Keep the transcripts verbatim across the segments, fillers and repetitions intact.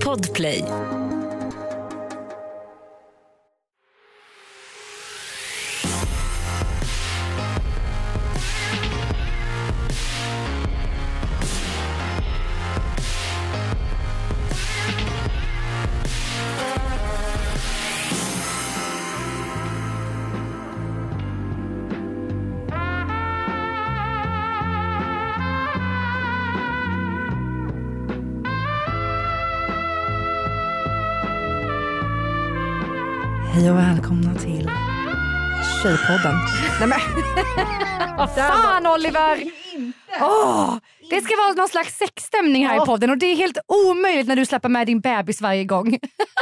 Podplay. Hej och välkomna till Tjejpodden. Nej men, vad fan Oliver! Oh, det ska vara någon slags sexstämning här oh. i podden och det är helt omöjligt när du släpper med din bebis varje gång.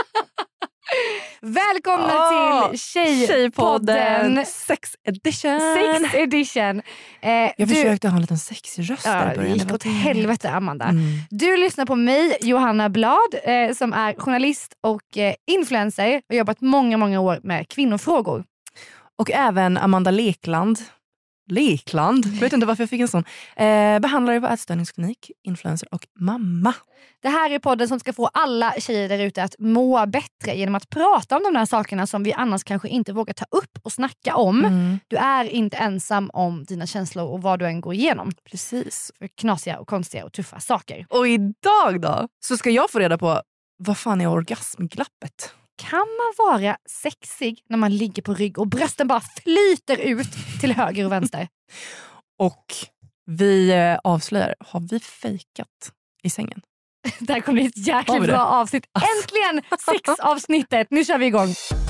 Välkomna oh, till Tjejpodden. Tjejpodden Sex edition. Sex edition. Eh, Jag du, försökte ha en liten sexig röst där i början. Det gick åt helvete, Amanda. Mm. Du lyssnar på mig, Johanna Blad, eh, som är journalist och eh, influencer och har jobbat många, många år med kvinnofrågor. Och även Amanda Lekland. Lekland? Jag vet inte varför jag fick en sån. Eh, behandlare på ätstörningsklinik, influencer och mamma. Det här är podden som ska få alla tjejer där ute att må bättre genom att prata om de här sakerna som vi annars kanske inte vågar ta upp och snacka om. Mm. Du är inte ensam om dina känslor och vad du än går igenom. Precis. För knasiga och konstiga och tuffa saker. Och idag då så ska jag få reda på vad fan är orgasmglappet? Kan man vara sexig när man ligger på rygg och brösten bara flyter ut till höger och vänster? Och vi avslöjar, har vi fejkat i sängen? Det här kommer bli ett jäkligt bra avsnitt. Äntligen sexavsnittet. Nu kör vi igång.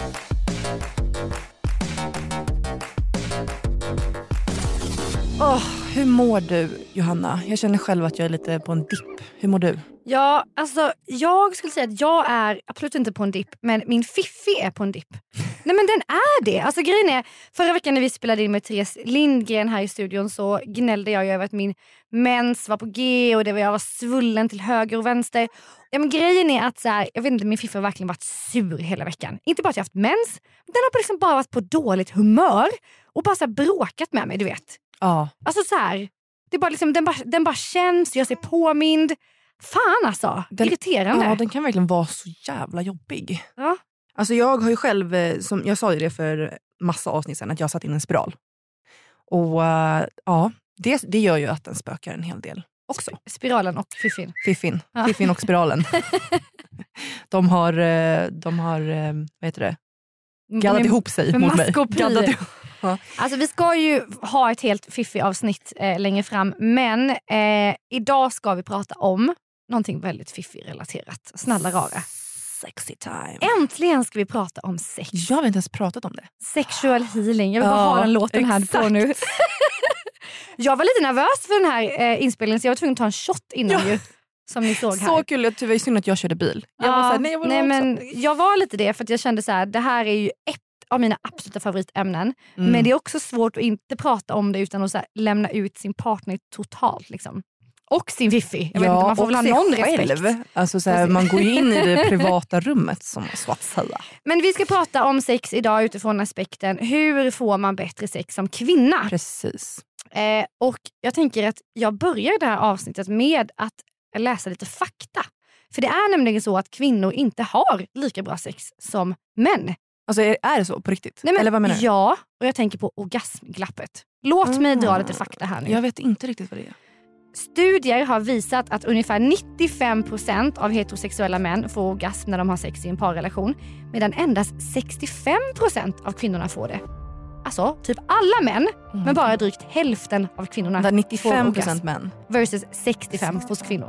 Oh, hur mår du, Johanna? Jag känner själv att jag är lite på en dipp. Hur mår du? Ja, alltså jag skulle säga att jag är absolut inte på en dipp, men min fiffi är på en dipp. Nej men den är det. Alltså grejen är, förra veckan när vi spelade in med Therese Lindgren här i studion så gnällde jag över att min mens var på G och det var jag var svullen till höger och vänster. Ja men grejen är att så här, jag vet inte, min fiffi har verkligen varit sur hela veckan. Inte bara att jag haft mens, den har liksom bara varit på dåligt humör och bara så här bråkat med mig, du vet. Ja. Alltså så här, det är bara liksom, den, bara, den bara känns, jag ser påmind. Fan alltså, den, irriterande. Ja, den kan verkligen vara så jävla jobbig. Ja. Alltså jag har ju själv, som jag sa ju det för massa avsnitt sedan, att jag satt in en spiral. Och uh, ja, det, det gör ju att den spökar en hel del också. Spiralen och fiffin. Fiffin, ja. Fiffin och spiralen. de har, de har, vad heter det? Gaddat med, ihop sig mot mig. Gaddat ihop. Ja. Alltså vi ska ju ha ett helt fiffi avsnitt eh, längre fram. Men eh, idag ska vi prata om någonting väldigt fiffi-relaterat. Snälla rara. Sexy time. Äntligen ska vi prata om sex. Jag har inte ens pratat om det. Sexual healing. Jag vill bara ja, ha den låten exakt. här på nu. Jag var lite nervös för den här eh, inspelningen så jag var tvungen att ta en shot innan ja. ju. Som ni såg här. Så kul, det var synd att jag körde bil. Jag ja, var så här, nej, jag nej men jag var lite det för att jag kände så här, det här är ju ett av mina absoluta favoritämnen. Mm. Men det är också svårt att inte prata om det utan att så här, lämna ut sin partner totalt liksom. Och sin fiffi. Jag ja, vet inte, man får väl ha någon själv. Respekt. Alltså, så här, man går ju in i det privata rummet som så att säga. Men vi ska prata om sex idag utifrån aspekten hur får man bättre sex som kvinna? Precis. Eh, och jag tänker att jag börjar det här avsnittet med att läsa lite fakta. För det är nämligen så att kvinnor inte har lika bra sex som män. Alltså är, är det så på riktigt? Nej, men, eller vad menar du? Ja, och jag tänker på orgasmglappet. Låt mm. mig dra lite fakta här nu. Jag vet inte riktigt vad det är. Studier har visat att ungefär nittiofem procent av heterosexuella män får orgasm när de har sex i en parrelation. Medan endast sextiofem procent av kvinnorna får det. Alltså typ alla män, mm. men bara drygt hälften av kvinnorna. Där nittiofem procent män. Versus sextiofem hos kvinnor.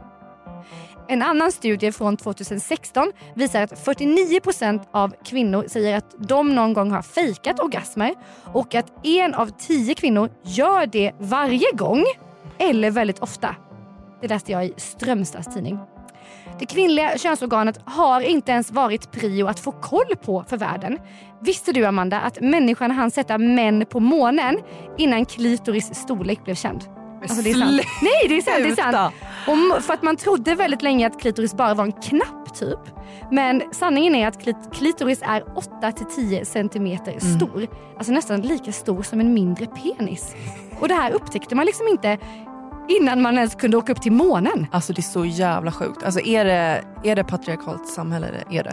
En annan studie från tjugohundrasexton visar att fyrtionio procent av kvinnor säger att de någon gång har fejkat orgasmer och att en av tio kvinnor gör det varje gång eller väldigt ofta. Det läste jag i Strömstads tidning. Det kvinnliga könsorganet har inte ens varit prio att få koll på för världen. Visste du, Amanda, att människan hann sätta män på månen innan klitoris storlek blev känd? Alltså, det är sant. Nej, det är sant, det är sant. Och för att man trodde väldigt länge att klitoris bara var en knapp typ. Men sanningen är att klit- klitoris är åtta till tio centimeter mm. stor. Alltså nästan lika stor som en mindre penis. Och det här upptäckte man liksom inte innan man ens kunde åka upp till månen. Alltså det är så jävla sjukt. Alltså är det, är det patriarkalt samhälle? Eller är det?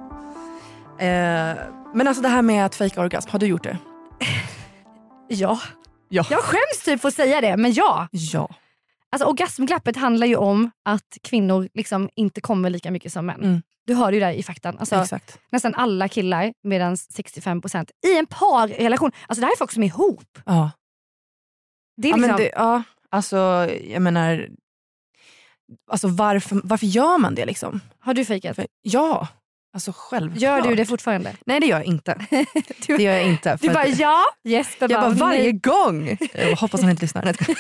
Eh, men alltså det här med att fejka orgasm, har du gjort det? Ja. Ja. Jag skäms typ för att säga det, men ja. Ja. Alltså orgasmglappet handlar ju om att kvinnor liksom inte kommer lika mycket som män. Mm. Du hör ju där i faktan. Alltså, Exakt. nästan alla killar, medan sextiofem procent i en parrelation. Alltså det här är folk som är ihop. Ja. Det är Ja, liksom... men det, ja, alltså jag menar, alltså varför, varför gör man det liksom? Har du fejkat? För, ja, alltså självklart. Gör du det fortfarande? Nej, det gör jag inte. du, Det gör jag inte. du för bara att, ja, Jesper jag bara, bara varje nej. gång. Jag hoppas han inte lyssnar.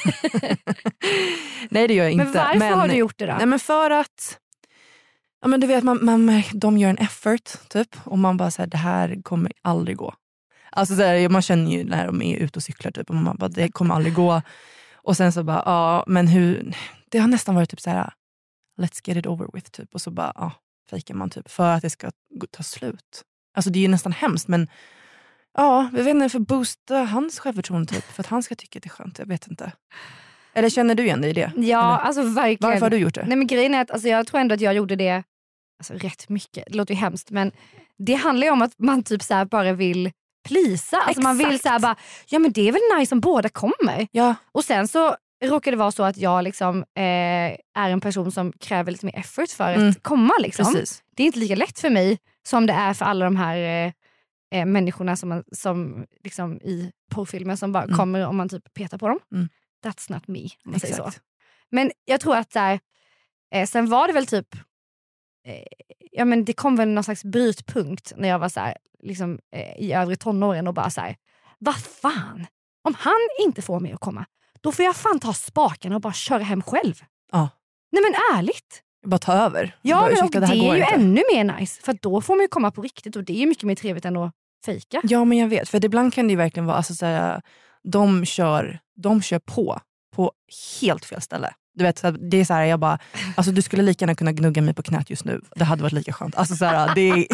Nej, det gör jag inte. Men varför men, har du gjort det då? Nej, men för att ja, men du vet, man, man, de gör en effort typ, och man bara säger det här kommer aldrig gå. Alltså så här, man känner ju när de är ute och cyklar typ, och man bara det kommer aldrig gå. Och sen så bara ja, men hur, det har nästan varit typ så här let's get it over with typ, och så bara ja, fejkar man typ för att det ska ta slut. Alltså det är ju nästan hemskt, men ja, jag vet inte, för boosta hans självförtroende typ, för att han ska tycka att det är skönt, jag vet inte. Eller känner du igen dig i det? Ja, eller? alltså verkligen. Varför har du gjort det? Nej, men grejen är att alltså, jag tror ändå att jag gjorde det alltså, rätt mycket. Det låter ju hemskt, men det handlar ju om att man typ så här bara vill plisa. Alltså man vill så här bara, ja men det är väl nice om båda kommer. Ja. Och sen så råkar det vara så att jag liksom eh, är en person som kräver lite mer effort för att Mm. komma liksom. Precis. Det är inte lika lätt för mig som det är för alla de här eh, eh, människorna som, man, som liksom i porrfilmer som bara Mm. kommer om man typ petar på dem. Mm. That's not me, om man säger så. Exakt. Men jag tror att där, eh, sen var det väl typ eh, ja men det kom väl någon slags brytpunkt när jag var så här, liksom, eh, i övre tonåren och bara så här, vad fan, om han inte får mig att komma, då får jag fan ta spaken och bara köra hem själv. Ja. Nej men ärligt. Bara ta över. Ja, bara, men ursäkta, det, här det är går ju inte. ännu mer nice, för att då får man ju komma på riktigt och det är ju mycket mer trevligt än att fejka. Ja, men jag vet, för ibland kan det ju verkligen vara alltså, så här, de kör de kör på på helt fel ställe. Du vet, så här, det är så här, jag bara alltså du skulle lika gärna kunna gnugga mig på knät just nu. Det hade varit lika skönt. Alltså så här, det är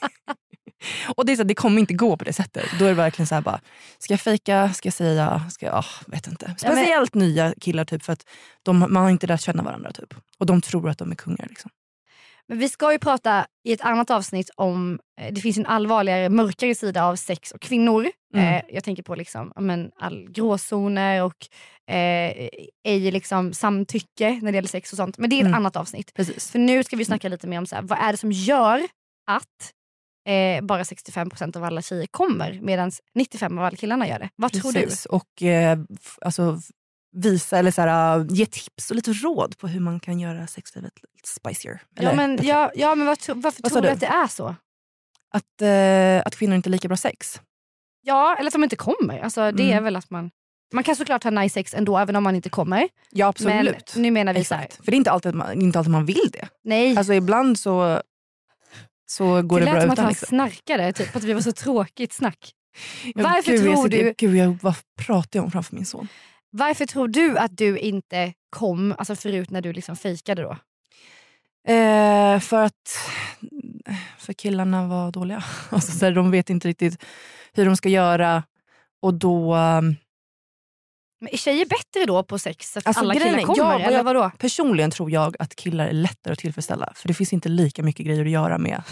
och det är så här, det kommer inte gå på det sättet. Då är det verkligen så här bara, ska jag fejka, ska jag säga, ska jag, oh, vet inte. Speciellt ja, men... nya killar typ, för att de, man har inte lärt känna varandra typ. Och de tror att de är kungar liksom. Men vi ska ju prata i ett annat avsnitt om, det finns en allvarligare, mörkare sida av sex och kvinnor. Mm. Eh, jag tänker på liksom, men, all gråzoner och eh, ej liksom samtycke när det gäller sex och sånt. Men det är ett mm. annat avsnitt. Precis. För nu ska vi snacka lite mer om så här, vad är det som gör att eh, bara sextiofem procent av alla tjejer kommer medan nittiofem procent av alla killarna gör det. Vad Precis. tror du? Och eh, f- alltså visa eller så här, ge tips och lite råd på hur man kan göra sexlivet lite spicier. Eller, ja, men, ja, ja, men vad, varför vad tror du, du att det är så? Att, eh, att kvinnor inte är lika bra sex? Ja, eller att de inte kommer. Alltså, det mm. är väl att man... Man kan såklart ha nice sex ändå, även om man inte kommer. Ja, absolut. Men nu menar vi så här. För det är inte alltid man, inte alltid man vill det. Nej. Alltså ibland så, så går det, det bra utan. Det lät som att han liksom. snarkade, typ, att vi var så tråkigt snack. Ja, varför gud, tror jag, du... Gud, jag, vad pratar jag om framför min son? Varför tror du att du inte kom, alltså förut när du liksom fejkade då? Eh, för att för killarna var dåliga. Alltså, så här, de vet inte riktigt hur de ska göra. Och då... Um... Men är tjejer bättre då på sex? Att alltså, alla killar grejen, kommer? ja, eller vadå? Personligen tror jag att killar är lättare att tillfredsställa. För det finns inte lika mycket grejer att göra med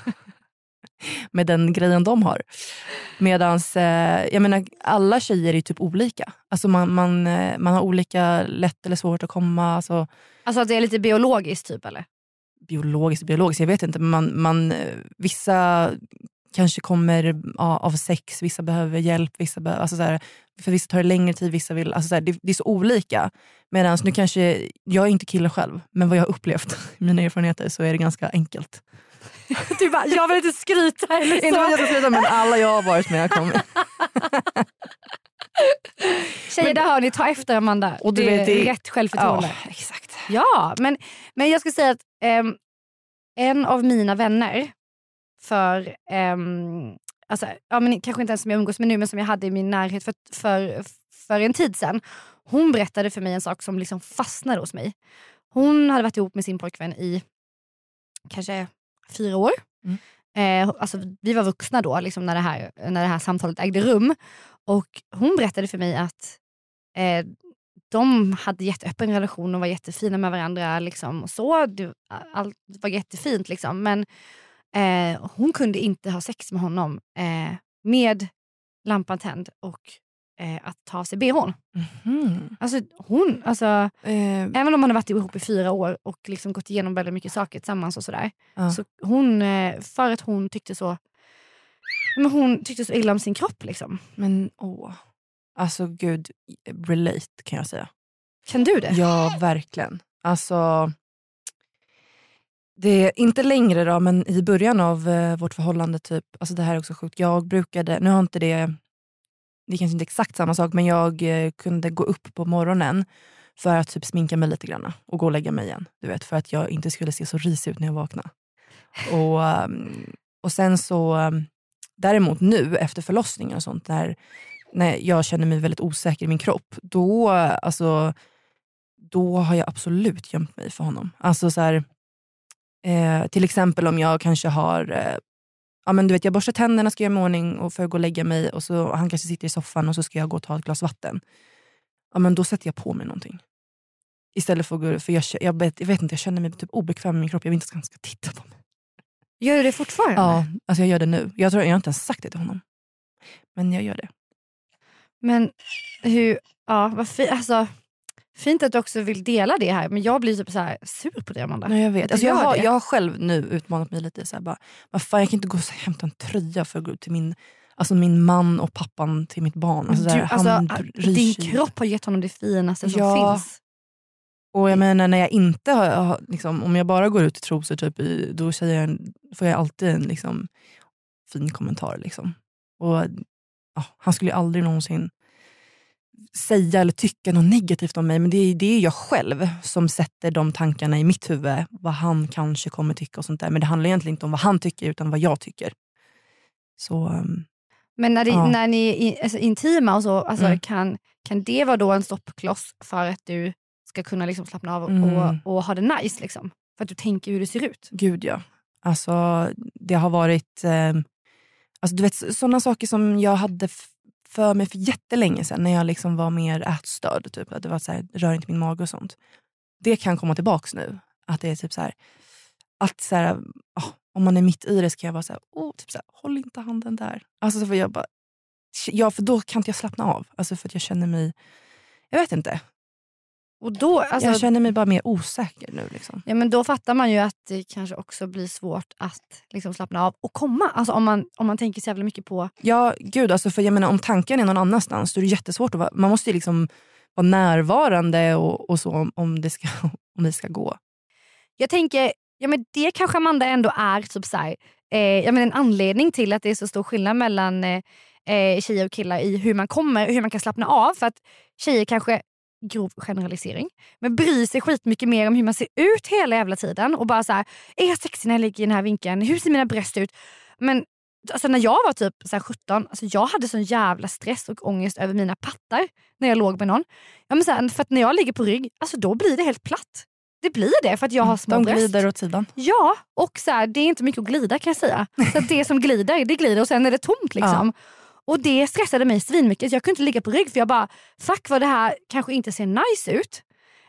med den grejen de har. Medans, eh, jag menar, alla tjejer är typ olika. Alltså man, man, man har olika lätt eller svårt att komma. Alltså, alltså att det är lite biologiskt typ, eller? Biologiskt, biologiskt, jag vet inte. Men man, man, vissa kanske kommer ja, av sex, vissa behöver hjälp, vissa behöver, alltså så här, för vissa tar det längre tid, vissa vill, alltså så här, det, det är så olika. Medan nu kanske, jag är inte kille själv, men vad jag har upplevt i mina erfarenheter så är det ganska enkelt. Du bara, jag vill inte skryta eller så. Inte vad jag ska skryta, men alla jag har varit med har kommit. Tjejer, men, där har ni, ta efter Amanda. Och du det vet, är det, rätt självförtroende. Ja, exakt. Ja, men, men jag ska säga att um, en av mina vänner för, um, alltså, ja, men kanske inte ens som jag umgås med nu, men som jag hade i min närhet för, för, för en tid sedan. Hon berättade för mig en sak som liksom fastnade hos mig. Hon hade varit ihop med sin pojkvän i kanske fyra år. Mm. Eh, alltså, vi var vuxna då liksom, när, det här, när det här samtalet ägde rum. Och hon berättade för mig att eh, de hade jätteöppen relation och var jättefina med varandra. Liksom, och så. Det, allt var jättefint. Liksom. Men eh, hon kunde inte ha sex med honom eh, med lampan tänd och eh, att ta sig B H:n. Mm. Alltså hon, alltså, eh. även om man har varit ihop i fyra år och liksom gått igenom väldigt mycket saker tillsammans och sådär. Ja. Så hon, eh, för att hon tyckte så men hon tyckte så illa om sin kropp liksom. Men åh, alltså gud, relate kan jag säga. Kan du det? Ja, verkligen. Alltså, det är inte längre då, men i början av eh, vårt förhållande typ, alltså det här är också sjukt. Jag brukade, nu har inte det, det är kanske inte exakt samma sak, men jag eh, kunde gå upp på morgonen för att typ sminka mig lite grann och gå och lägga mig igen. Du vet, för att jag inte skulle se så risig ut när jag vaknade. Och, um, och sen så, um, däremot nu efter förlossningen och sånt, när, när jag känner mig väldigt osäker i min kropp, då, alltså, då har jag absolut gömt mig för honom. Alltså så här, eh, till exempel om jag kanske har, eh, ja men du vet, jag borstar tänderna, ska göra mig i ordning och för att gå och lägga mig, och så han kanske sitter i soffan och så ska jag gå och ta ett glas vatten. Ja men då sätter jag på mig någonting. Istället för att gå, för jag, jag, jag vet inte, jag känner mig typ obekväm med min kropp. Jag vill inte att han ska titta på mig. Gör du det fortfarande? Ja, alltså jag gör det nu. Jag tror jag har inte ens sagt det till honom. Men jag gör det. Men hur, ja vad fi, alltså, fint att du också vill dela det här. Men jag blir typ så här sur på det, Amanda. Nej, jag vet. Alltså jag, har, det. jag har själv nu utmanat mig lite så här, bara, vad fan, jag kan inte gå och hämta en tröja för att gå ut till min, alltså min man och pappan till mitt barn. Alltså, du, där, alltså, han din kropp har gett honom det finaste som ja. finns. Och jag menar, när jag inte har, har liksom, om jag bara går ut i trosor typ, i, då säger jag, får jag alltid en liksom, fin kommentar. Liksom. Och ja, han skulle aldrig någonsin säga eller tycka något negativt om mig, men det är, det är jag själv som sätter de tankarna i mitt huvud, vad han kanske kommer tycka och sånt där. Men det handlar egentligen inte om vad han tycker, utan vad jag tycker. Så, um, men när, det, ja. när ni är alltså, intima och så, alltså, mm. kan, kan det vara då en stoppkloss för att du ska kunna liksom slappna av och, Mm. och, och ha det nice liksom? För att du tänker hur det ser ut. Gud ja. Alltså det har varit eh, alltså, du vet, sådana saker som jag hade f- för mig för jättelänge sedan, när jag liksom var mer ätstörd typ, att det var så här, rör inte min mage och sånt. Det kan komma tillbaks nu, att det är typ så här, att så här, oh, om man är mitt i det, ska jag vara så här, oh, typ så här, håll inte handen där. Alltså för jag bara, ja, för då kan inte jag slappna av, alltså för att jag känner mig, jag vet inte. Och då, alltså, jag känner mig bara mer osäker nu. Liksom. Ja, men då fattar man ju att det kanske också blir svårt att liksom slappna av och komma. Alltså om man, om man tänker så jävla mycket på... Ja, gud. Alltså, för jag menar, om tanken är någon annanstans, då är det jättesvårt. Att vara, man måste ju liksom vara närvarande och, och så om, om, det ska, om det ska gå. Jag tänker, ja, men det kanske Amanda ändå är typ så här, eh, jag menar, en anledning till att det är så stor skillnad mellan eh, tjejer och killar i hur man kommer och hur man kan slappna av. För att tjejer kanske, grov generalisering, men bryr sig skitmycket mer om hur man ser ut hela jävla tiden och bara så här, är jag sexig när jag ligger i den här vinkeln? Hur ser mina bröst ut? Men alltså, när jag var typ så här sjutton, alltså, jag hade sån jävla stress och ångest över mina pattar när jag låg med någon. Ja, men så här, för att när jag ligger på rygg, alltså, då blir det helt platt. Det blir det för att jag har små De bröst. glider åt sidan. Ja, och så här, det är inte mycket att glida kan jag säga. Så att det som glider, det glider och sen är det tomt liksom. Ja. Och det stressade mig svinmycket. Jag kunde inte ligga på rygg för jag bara, fuck vad det här kanske inte ser nice ut.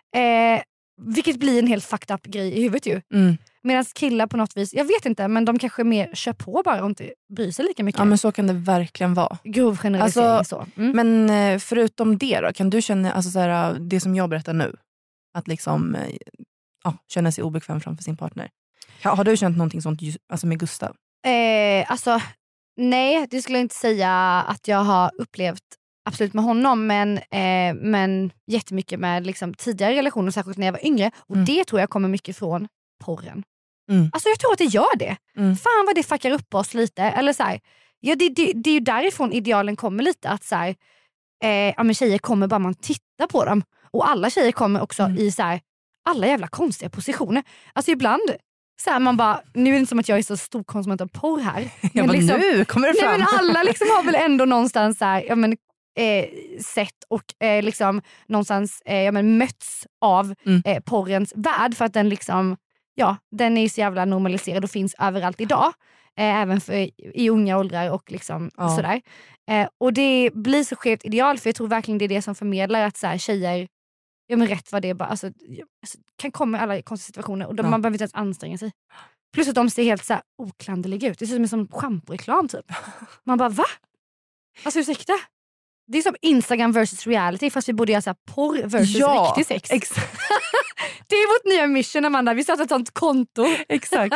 Eh, vilket blir en helt fucked up grej i huvudet ju. Mm. Medan killar på något vis, jag vet inte, men de kanske mer kör på bara och inte bryr sig lika mycket. Ja, men så kan det verkligen vara. Grov generalisering alltså, så. Mm. Men eh, förutom det då, kan du känna, alltså, så här, det som jag berättar nu, att liksom eh, ja, känna sig obekväm framför sin partner. Har, har du känt någonting sånt alltså, med Gustav? Eh, alltså nej, det skulle jag inte säga att jag har upplevt absolut med honom, men, eh, men jättemycket med liksom, tidigare relationer, särskilt när jag var yngre. Och mm. det tror jag kommer mycket från porren. Mm. Alltså jag tror att det gör det. Mm. Fan vad det fuckar upp oss lite. Eller så här, ja, det, det, det är ju därifrån idealen kommer lite. Att så här, eh, ja, men tjejer kommer bara man tittar på dem. Och alla tjejer kommer också mm. i så här, alla jävla konstiga positioner. Alltså ibland så här, man bara, nu är det inte som att jag är så stor konsument av porr här. Men ja, liksom, nu kommer det fram. Nej, men alla liksom har väl ändå någonstans så här, ja, men, eh, sett och eh, liksom, någonstans eh, ja, men, mötts av mm. eh, porrens värld. För att den liksom, ja, den är så jävla normaliserad och finns överallt idag. Eh, även för, i unga åldrar och liksom, ja. sådär. Eh, och det blir så skevt ideal, för jag tror verkligen det är det som förmedlar att så här, tjejer ja, men rätt vad det är bara, alltså, alltså, kan komma i alla konstiga situationer och de, Ja. man behöver inte ens anstränga sig. Plus att de ser helt så här oklanderliga ut. Det ser ut som en schamporeklam typ. Man bara, va? Alltså ursäkta? Det är som Instagram versus reality fast vi borde göra så här porr versus Ja, riktig sex. Exakt. Det är vårt nya mission, Amanda. Vi startar ett sånt konto. Exakt.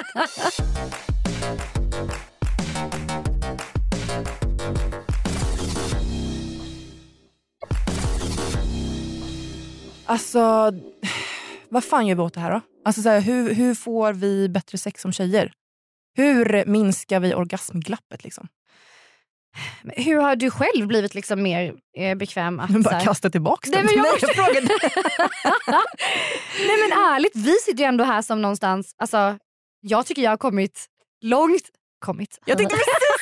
Alltså, vad fan gör vi åt det här då? Alltså så här, hur, hur får vi bättre sex som tjejer? Hur minskar vi orgasmglappet liksom? Hur har du själv blivit liksom mer eh, bekväm att... Bara kasta tillbaka den. Nej, men jag Nej, jag frågade. Nej men ärligt, vi sitter ju ändå här som någonstans, alltså jag tycker jag har kommit långt, kommit. Jag tänkte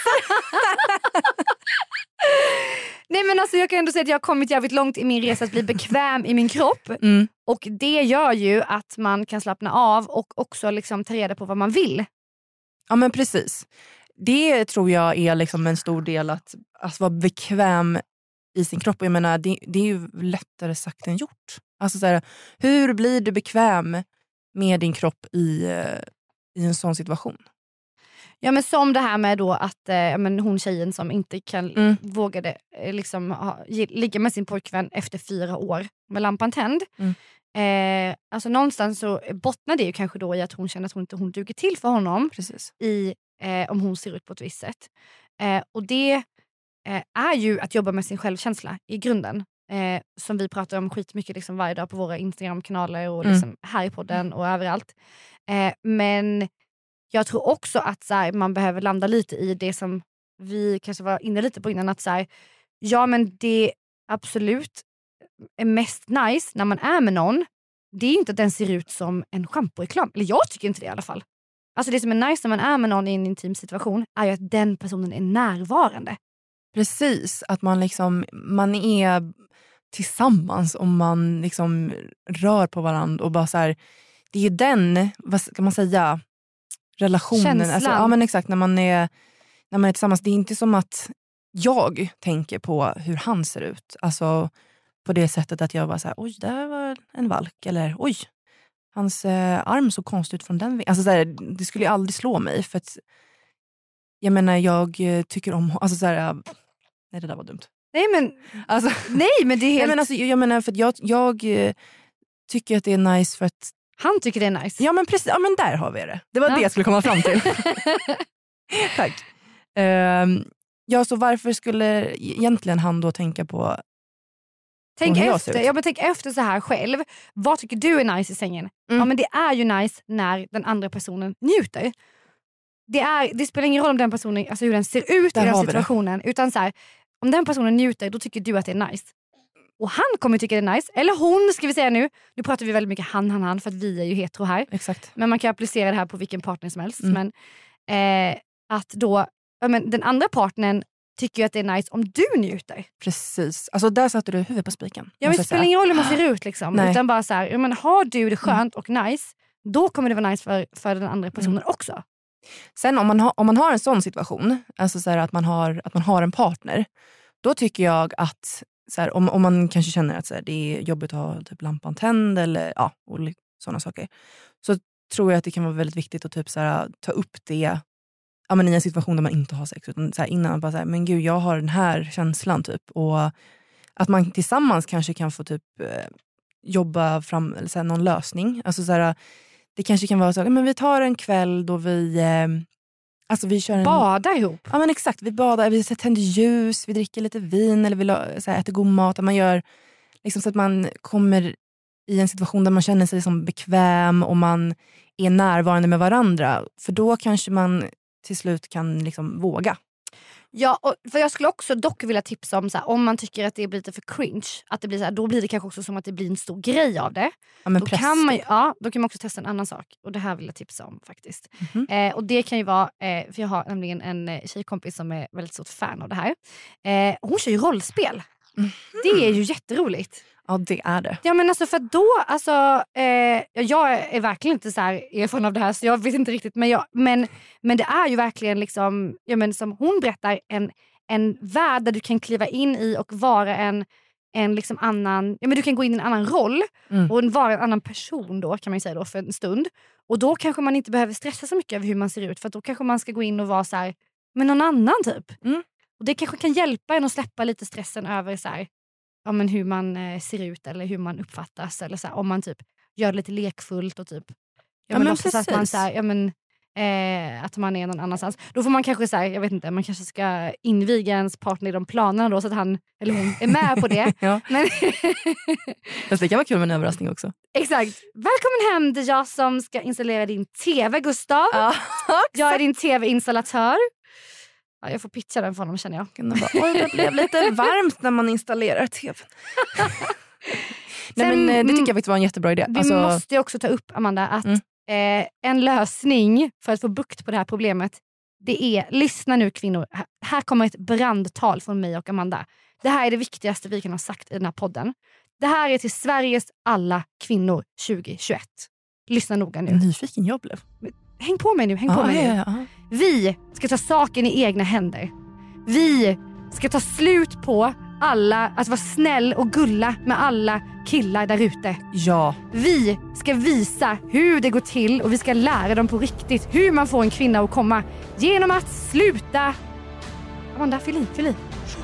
Nej men alltså jag kan ändå säga att jag har kommit jävligt långt i min resa att bli bekväm i min kropp. Mm. Och det gör ju att man kan slappna av och också liksom ta reda på vad man vill. Ja men precis. Det tror jag är liksom en stor del att, att vara bekväm i sin kropp. Jag menar, det, det är ju lättare sagt än gjort. Alltså så här, hur blir du bekväm med din kropp i, i en sån situation? Ja men som det här med då att eh, men hon tjejen som inte kan Mm. vågade eh, liksom ha, ge, ligga med sin pojkvän efter fyra år med lampan tänd. Mm. Eh, alltså någonstans så bottnar det ju kanske då i att hon känner att hon inte hon duger till för honom. Precis. I eh, om hon ser ut på ett visst sätt. Eh, och det eh, är ju att jobba med sin självkänsla i grunden. Eh, som vi pratar om skitmycket liksom varje dag på våra Instagram-kanaler och liksom Mm. här i podden och överallt. Eh, men jag tror också att så här, man behöver landa lite i det som vi kanske var inne lite på innan. Att så här, ja men det absolut är mest nice när man är med någon. Det är inte att den ser ut som en schamporeklam. Eller jag tycker inte det i alla fall. Alltså det som är nice när man är med någon i en intim situation är ju att den personen är närvarande. Precis, att man liksom man är tillsammans och man liksom rör på varandra och bara så här, det är ju den, vad ska man säga, relationen. Känslan. Alltså, ja men exakt, när man är när man är tillsammans, det är inte som att jag tänker på hur han ser ut. Alltså på det sättet att jag bara så här, oj, där var en valk eller oj, hans eh, arm så konstigt ut från den vägen. Alltså så här, det skulle ju aldrig slå mig för att jag menar jag tycker om alltså så här, nej det där var dumt. Nej men Alltså nej men det är helt nej, men alltså, jag menar för att jag jag eh, tycker att det är nice för att han tycker det är nice. ja men precis, ja men där har vi det. Det var Ja. det jag skulle komma fram till. Tack. Um, ja så varför skulle egentligen han då tänka på Tänk hur jag ser efter, ut? ja, men tänk efter så här själv. Vad tycker du är nice i sängen? Mm. Ja men det är ju nice när den andra personen njuter. Det, är, det spelar ingen roll om den personen, alltså hur den ser ut Där i den har vi det. situationen. Utan så här, om den personen njuter då tycker du att det är nice. Och han kommer tycka det är nice. Eller hon ska vi säga nu. Nu pratar vi väldigt mycket han, han, han för att vi är ju hetero här. Exakt. Men man kan applicera det här på vilken partner som helst. Mm. Men eh, att då, ja, men den andra partnern tycker ju att det är nice om du njuter. Precis. Alltså där satte du huvudet på spiken. Ja, men det spelar ingen roll hur man ser ut liksom. Nej. Utan bara så här, ja, men har du det skönt och nice, då kommer det vara nice för, för den andra personen Mm. också. Sen om man, ha, om man har en sån situation, alltså så här att, man har, att man har en partner, då tycker jag att så här, om, om man kanske känner att så här, det är jobbigt att ha typ lampan tänd eller ja, sådana saker, så tror jag att det kan vara väldigt viktigt att typ så här, ta upp det ja, men i en situation där man inte har sex, utan så här, innan man bara säger men gud jag har den här känslan typ, och att man tillsammans kanske kan få typ eh, jobba fram eller så här, någon lösning. Alltså så här, det kanske kan vara så men vi tar en kväll då vi eh, alltså vi kör en Bada ihop. ja men exakt, vi badar, vi tänder ljus, vi dricker lite vin eller vi la- så här, äter god mat, att man gör liksom så att man kommer i en situation där man känner sig som bekväm och man är närvarande med varandra, för då kanske man till slut kan liksom våga. Ja, och för jag skulle också dock vilja tipsa om så här, om man tycker att det blir lite för cringe, att det blir så här, då blir det kanske också som att det blir en stor grej av det. Ja, men Då press, kan, man, ju- typ. ja, då kan man också testa en annan sak. Och det här vill jag tipsa om faktiskt. Mhm. Eh, och det kan ju vara, eh, för jag har nämligen en eh, tjejkompis som är väldigt stort fan av det här. Eh, hon kör ju rollspel. Mhm. Det är ju jätteroligt. Ja det är det. Ja men alltså för då, alltså, eh, jag är verkligen inte så här erfaren av det här så jag vet inte riktigt. Men, jag, men, men det är ju verkligen liksom, ja, men som hon berättar, en, en värld där du kan kliva in i och vara en, en liksom annan, ja men du kan gå in i en annan roll mm. och vara en annan person då kan man ju säga då för en stund. Och då kanske man inte behöver stressa så mycket över hur man ser ut, för att då kanske man ska gå in och vara så här med någon annan typ. Mm. Och det kanske kan hjälpa en att släppa lite stressen över så här, ja men hur man eh, ser ut eller hur man uppfattas, eller så här, om man typ gör det lite lekfullt och typ ja, men också så att man så här, ja men Eh, att man är någon annanstans. Då får man kanske säga, jag vet inte, man kanske ska inviga ens partner i de planerna då, så att han eller hon är med på det. Ja. Men fast det kan vara kul med en överraskning också. Exakt. Välkommen hem, det är jag som ska installera din tv, Gustav. Ja, jag är din tv-installatör. Ja, jag får pitcha den för honom, känner jag. Bara, oj, det blev lite varmt när man installerar tvn. Nej, Sen, men det tycker jag faktiskt var en jättebra idé. Vi alltså... måste ju också ta upp, Amanda, att mm. Eh, en lösning för att få bukt på det här problemet, det är, lyssna nu kvinnor, här, här kommer ett brandtal från mig och Amanda. Det här är det viktigaste vi kan ha sagt i den här podden. Det här är till Sveriges alla kvinnor tjugohundratjugoett. Lyssna noga nu. Nyfiken jag blev. Häng på mig nu, häng ah, på mig ja, nu. Ja, ja. Vi ska ta saken i egna händer. Vi ska ta slut på alla, att vara snäll och gulla med alla killar där ute. Ja. Vi ska visa hur det går till och vi ska lära dem på riktigt hur man får en kvinna att komma genom att sluta. Amanda, fyll i, fyll i.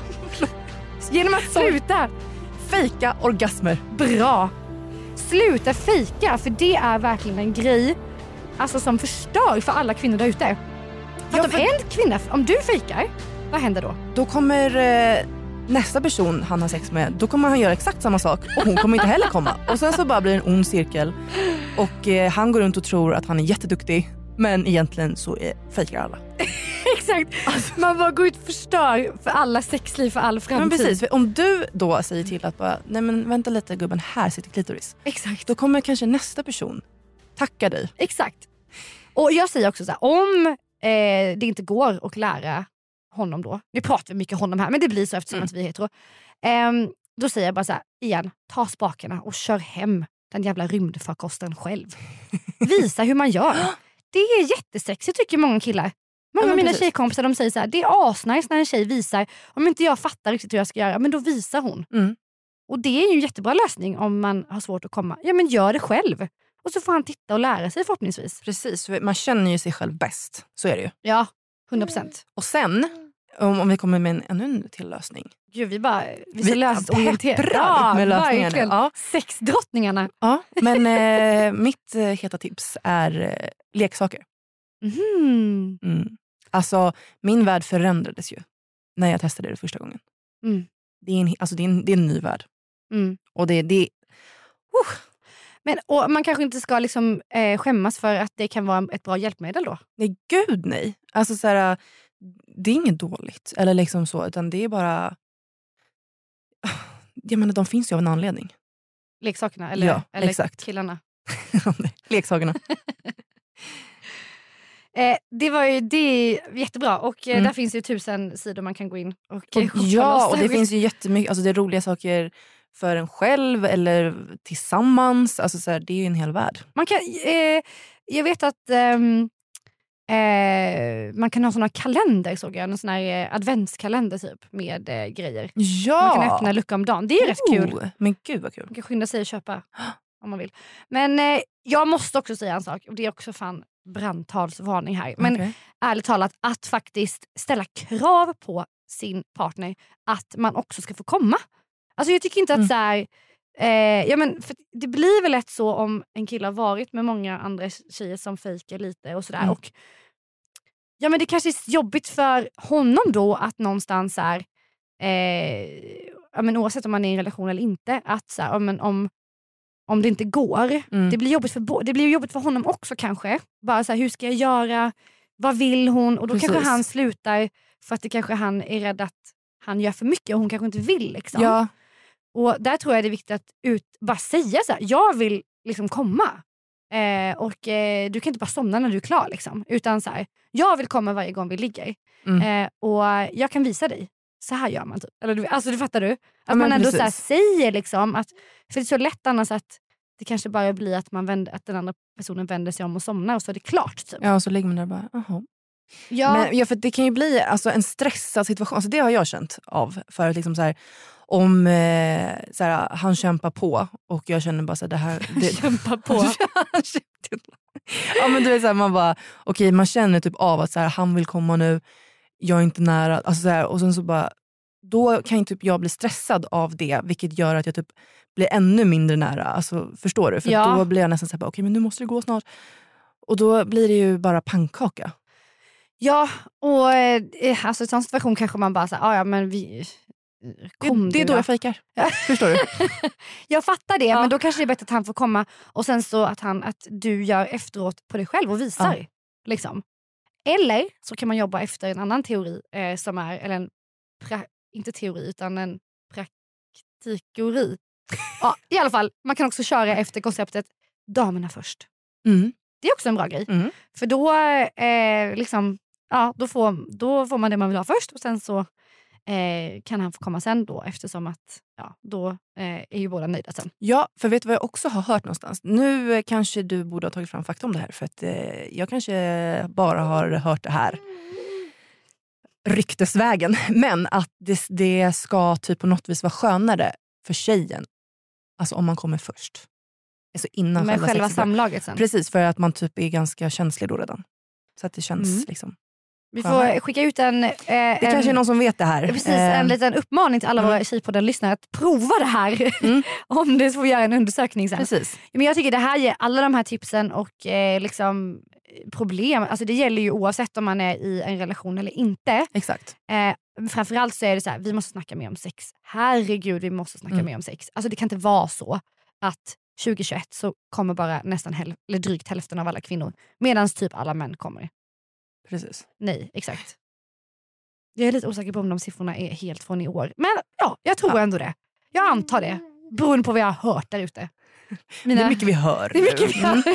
Genom att sluta fejka orgasmer. Bra. Sluta fejka, för det är verkligen en grej alltså som förstör för alla kvinnor där ute. Ja, för... en kvinna, om du fejkar, vad händer då? Då kommer eh... nästa person han har sex med, då kommer han göra exakt samma sak och hon kommer inte heller komma. Och sen så bara blir det en ond cirkel och eh, han går runt och tror att han är jätteduktig, men egentligen så är fejkar alla. Exakt, alltså, man bara går ut och förstör för alla sexliv, för all framtid. Men precis, för om du då säger till att bara, nej men vänta lite gubben, här sitter klitoris. Exakt. Då kommer kanske nästa person tacka dig. Exakt. Och jag säger också så här, om eh, det inte går att lära honom då. Nu pratar vi mycket honom här, men det blir så eftersom mm. att vi är hetero. Um, då säger jag bara så här, igen, ta spakarna och kör hem den jävla rymdfarkosten själv. Visa hur man gör. Det är jättesexigt tycker många killar. Många ja, av mina precis. tjejkompisar, de säger så här, det är asnice när en tjej visar, om inte jag fattar riktigt hur jag ska göra, men då visar hon. Mm. Och det är ju en jättebra lösning om man har svårt att komma. Ja, men gör det själv. Och så får han titta och lära sig förhoppningsvis. Precis, man känner ju sig själv bäst. Så är det ju. Ja, hundra procent. Och sen, om, om vi kommer med en ännu en till lösning. Gud, vi bara vi ska lösa pepprar ja, med lösningarna. Ja. Sexdrottningarna. Ja, men eh, mitt eh, heta tips är eh, leksaker. Mm. Mm. Alltså, min värld förändrades ju när jag testade det första gången. Mm. Det, är en, alltså, det, är en, det är en ny värld. Mm. Och det, det uh. Men och man kanske inte ska liksom, eh, skämmas för att det kan vara ett bra hjälpmedel då? Nej, gud nej. Alltså så här, det är inget dåligt. Eller liksom så, utan det är bara... Jag menar, de finns ju av en anledning. Leksakerna? Eller, ja, eller exakt. Killarna? Leksakerna. Eh, det var ju det är jättebra och eh, mm. där finns ju tusen sidor man kan gå in och, och ja, och det finns ju jättemycket, alltså det är roliga saker för en själv eller tillsammans, alltså så här, det är ju en hel värld. Man kan eh, jag vet att ehm, eh, man kan ha såna kalender, såg jag, en sån här eh, adventskalender typ med eh, grejer. Ja. Man kan öppna en lucka om dagen. Det är oh, rätt kul. Men gud vad kul. Man kan skynda sig och köpa om man vill. Men eh, jag måste också säga en sak, och det är också fan brandtalsvarning här. Men okay. ärligt talat, att faktiskt ställa krav på sin partner att man också ska få komma. Alltså jag tycker inte att mm. så här, eh, ja men för det blir väl lätt så om en kille har varit med många andra tjejer som fejkar lite och sådär. Mm. Och ja men det kanske är jobbigt för honom då att någonstans så här, eh, ja men oavsett om man är i en relation eller inte, att så här, ja, men om Om det inte går. Mm. Det blir jobbigt för det blir jobbigt för honom också kanske. Bara så här, hur ska jag göra? Vad vill hon? Och då Precis. kanske han slutar för att det kanske han är rädd att han gör för mycket och hon kanske inte vill liksom. Ja. Och där tror jag det är viktigt att ut, bara säga så här, jag vill liksom komma. Eh, och eh, du kan inte bara somna när du är klar liksom. Utan så här, jag vill komma varje gång vi ligger. Mm. Eh, och jag kan visa dig. Så här gör man typ. Eller du, alltså, du fattar du? Att ja, man ändå så här säger liksom att, för det är så lätt annars att det kanske bara blir att, man vänder, att den andra personen vänder sig om och somnar och så är det klart. Typ. Ja, och så ligger man där och bara, aha. Ja. Men, ja, för det kan ju bli alltså, en stressad situation. Alltså, det har jag känt av. För att liksom så här, om eh, såhär, han kämpar på och jag känner bara så här, det här det, Kämpa på. Ja, men du vet, så här, man bara okej, okay, man känner typ av att så här, han vill komma nu, jag är inte nära, alltså, så här, och sen så bara då kan ju typ jag bli stressad av det, vilket gör att jag typ blir ännu mindre nära, alltså, förstår du? För ja. då blir jag nästan så här, okej okay, men nu måste det gå snart, och då blir det ju bara pannkaka. Ja, och eh, alltså i en sån situation kanske man bara säger, ah, ja men vi kom det, det är då jag fejkar. Ja. Förstår du? Jag fattar det, ja. Men då kanske det är bättre att han får komma och sen så att, han, att du gör efteråt på dig själv och visar. Ja. Liksom. Eller så kan man jobba efter en annan teori eh, som är, eller en pra, inte teori utan en praktikory. Ja, i alla fall, man kan också köra efter konceptet damerna först. Mm. Det är också en bra grej. Mm. För då eh, liksom, ja, då får, då får man det man vill ha först och sen så eh, kan han få komma sen då, eftersom att ja, då eh, är ju båda nöjda sen. Ja, för vet du vad jag också har hört någonstans? Nu eh, kanske du borde ha tagit fram fakta om det här, för att eh, jag kanske bara har hört det här ryktesvägen. Men att det, det ska typ på något vis vara skönare för tjejen, alltså om man kommer först. Alltså innan med själva, själva sexet. Samlaget sen. Precis, för att man typ är ganska känslig då redan. Så att det känns mm. liksom vi får skönare. Skicka ut en... Eh, det en, kanske är någon som vet det här. Precis, en liten uppmaning till alla mm. våra Tjejpodden-lyssnare att prova det här. Mm. Om det får göra en undersökning sen. Precis. Men jag tycker det här ger alla de här tipsen och eh, liksom problem. Alltså det gäller ju oavsett om man är i en relation eller inte. Exakt. Eh, framförallt så är det så här, vi måste snacka mer om sex. Herregud, vi måste snacka mm. mer om sex. Alltså det kan inte vara så att tjugo tjugoett så kommer bara nästan häl- eller drygt hälften av alla kvinnor. Medan typ alla män kommer. Precis. Nej, exakt. Jag är lite osäker på om de siffrorna är helt från i år. Men ja, jag tror ja. ändå det. Jag antar det. Beroende på vad jag har hört där ute. Mina... Det är mycket vi hör. Det är mycket vi hör. Mm.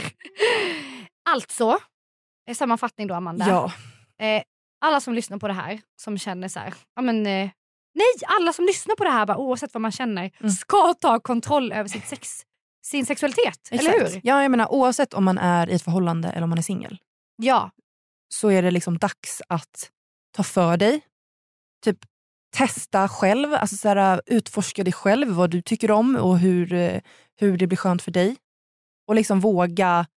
Alltså, sammanfattning då Amanda. Ja. Eh, alla som lyssnar på det här, som känner så här, ja men... Eh, nej, alla som lyssnar på det här, bara, oavsett vad man känner, mm. ska ta kontroll över sitt sex. Sin sexualitet, exakt. Eller hur? Ja, jag menar oavsett om man är i ett förhållande eller om man är singel. Ja. Så är det liksom dags att ta för dig. Typ testa själv, alltså så här, utforska dig själv, vad du tycker om och hur, hur det blir skönt för dig. Och liksom våga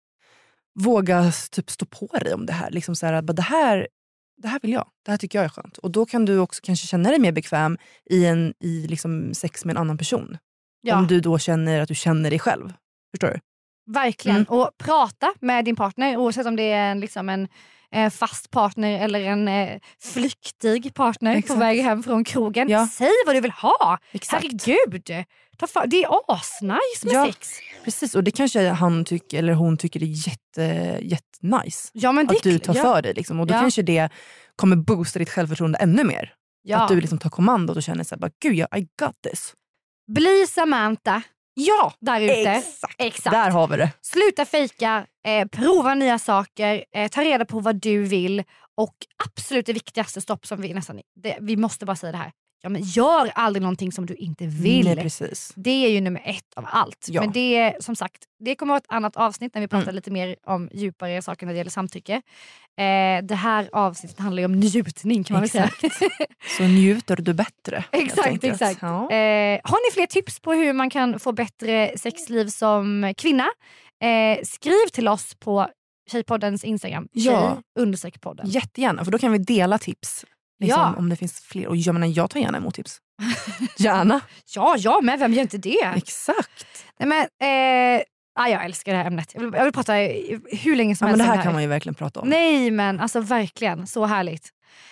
våga typ stå på dig om det här. Liksom så här, det här det här vill jag. Det här tycker jag är skönt. Och då kan du också kanske känna dig mer bekväm i, en, i liksom sex med en annan person. Ja. Om du då känner att du känner dig själv. Förstår du? Verkligen. Mm. Och prata med din partner, oavsett om det är en, liksom en eh, fast partner eller en eh, flyktig partner. Exakt. På väg hem från krogen. Ja. Säg vad du vill ha. Exakt. Herregud. Ta för, det är asnice med ja, sex. Precis, och det kanske han tycker eller hon tycker är jätte, jättenice. Ja, men det, att du tar ja. för dig. Liksom. Och då ja. kanske det kommer boosta ditt självförtroende ännu mer. Ja. Att du liksom tar kommando och känner så här, gud, I got this. Bli Samantha. Ja, där ute. Exakt. Exakt. Där har vi det. Sluta fejka, eh, prova nya saker, eh, ta reda på vad du vill och absolut det viktigaste stopp som vi nästan, det, vi måste bara säga det här. Ja, men gör aldrig någonting som du inte vill. Nej, precis. Det är ju nummer ett av allt. Ja. Men det som sagt, det kommer vara ett annat avsnitt när vi pratar mm. lite mer om djupare saker när det gäller samtycke. Eh, det här avsnittet handlar ju om njutning, kan man väl säga. Så njuter du bättre. Exakt, exakt. Ja. Eh, har ni fler tips på hur man kan få bättre sexliv som kvinna? Eh, skriv till oss på Tjejpoddens Instagram. Ja. Tjej-podden. Jättegärna, för då kan vi dela tips. Liksom, ja. Om det finns fler. Och jag menar, jag tar gärna emot tips. Gärna. Ja, ja, men vem gör inte det? Exakt. Nej, men, eh, ah, jag älskar det här ämnet. Jag vill, jag vill prata hur länge som ja, helst. Men det här, här kan man ju verkligen prata om. Nej, men alltså verkligen. Så härligt.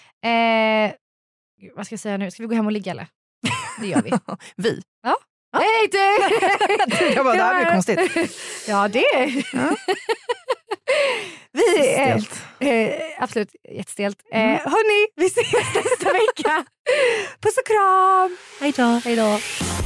Eh, vad ska jag säga nu? Ska vi gå hem och ligga eller? Det gör vi. vi? Ja. Ja. Nej, det! jag bara, det här blir konstigt. Ja, det ja. Vi är eh, absolut jättestelt. Eh, mm. Hörni, vi ses nästa vecka. Puss och kram. Hej då. Hej då.